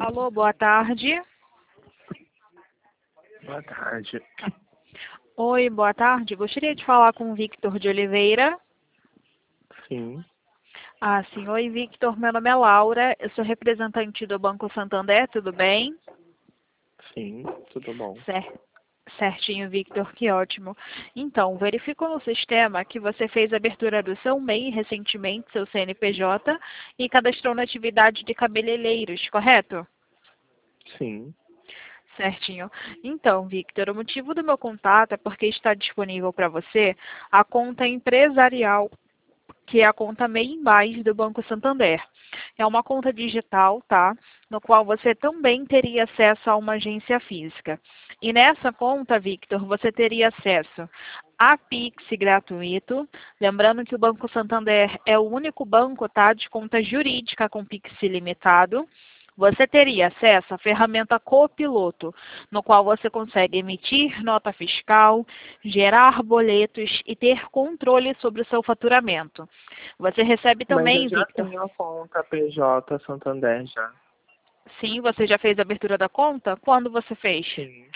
Alô, boa tarde. Boa tarde. Oi, boa tarde. Gostaria de falar com o Victor de Oliveira. Sim, Sim. Oi, Victor. Meu nome é Laura. Eu sou representante do Banco Santander, tudo bem? sim, tudo bom. Certinho, Victor, que ótimo. Então, verificou no sistema que você fez a abertura do seu MEI recentemente, seu CNPJ, e cadastrou na atividade de cabeleireiros, correto? Sim, Certinho. Então, Victor, o motivo do meu contato é porque está disponível para você a conta empresarial, que é a conta MEI Mais do Banco Santander. É uma conta digital, tá? No qual você também teria acesso a uma agência física. E nessa conta, Victor, você teria acesso a Pix gratuito. Lembrando que o Banco Santander é o único banco, tá, de conta jurídica com Pix ilimitado. Você teria acesso à ferramenta Copiloto, no qual você consegue emitir nota fiscal, gerar boletos e ter controle sobre o seu faturamento. Você recebe mas eu também, já Victor. tenho a conta PJ Santander já. Sim, você já fez a abertura da conta? Quando você fez? Sim,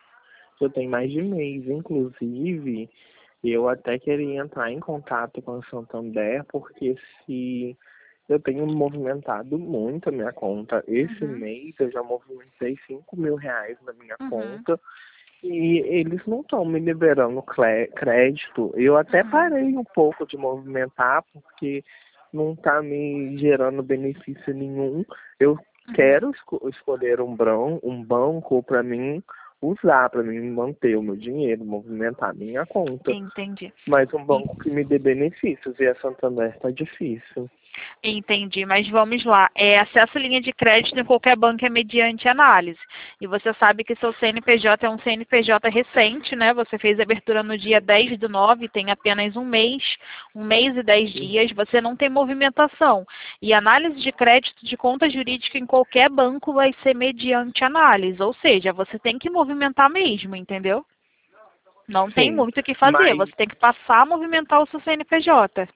eu tenho mais de mês. Inclusive, eu até queria entrar em contato com a Santander, porque se eu tenho movimentado muito a minha conta. Esse Uhum, mês eu já movimentei R$ 5.000 na minha uhum, conta. E eles não estão me liberando crédito. Eu até uhum, parei um pouco de movimentar, porque não está me gerando benefício nenhum. Eu uhum. quero escolher um banco para mim usar, para mim manter o meu dinheiro, movimentar a minha conta. Entendi. Mas um banco que me dê benefícios, e a Santander está difícil. Entendi, mas vamos lá. Acesso à linha de crédito em qualquer banco é mediante análise. E você sabe que seu CNPJ é um CNPJ recente, né? Você fez a abertura no dia 10/9, tem apenas um mês e 10 dias, você não tem movimentação. E análise de crédito de conta jurídica em qualquer banco vai ser mediante análise, ou seja, você tem que movimentar mesmo, entendeu? Não tem Sim, muito o que fazer, mas você tem que passar a movimentar o seu CNPJ.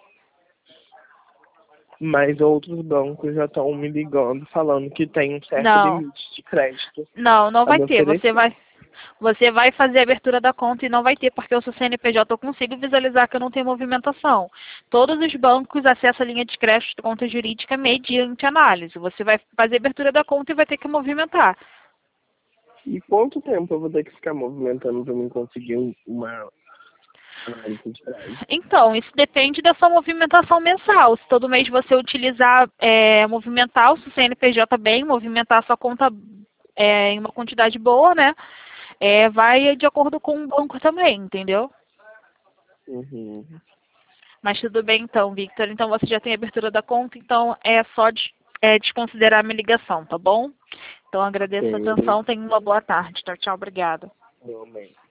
Mas outros bancos já estão me ligando falando que tem um certo Não. limite de crédito Não a vai me ter. oferecer. Você vai fazer a abertura da conta e não vai ter, porque o seu CNPJ eu consigo visualizar que eu não tenho movimentação. Todos os bancos acessam a linha de crédito de conta jurídica mediante análise. Você vai fazer a abertura da conta e vai ter que movimentar. E quanto tempo eu vou ter que ficar movimentando para mim conseguir uma análise de crédito? Então, isso depende da sua movimentação mensal. Se todo mês você utilizar, movimentar o seu CNPJ bem, movimentar a sua conta em uma quantidade boa, né? Vai de acordo com o banco também, entendeu? Uhum. Mas tudo bem então, Victor. Então você já tem a abertura da conta, então é só desconsiderar a minha ligação, tá bom? Então agradeço a Ok, atenção, tenha uma boa tarde. Tchau, tchau, obrigada. obrigado.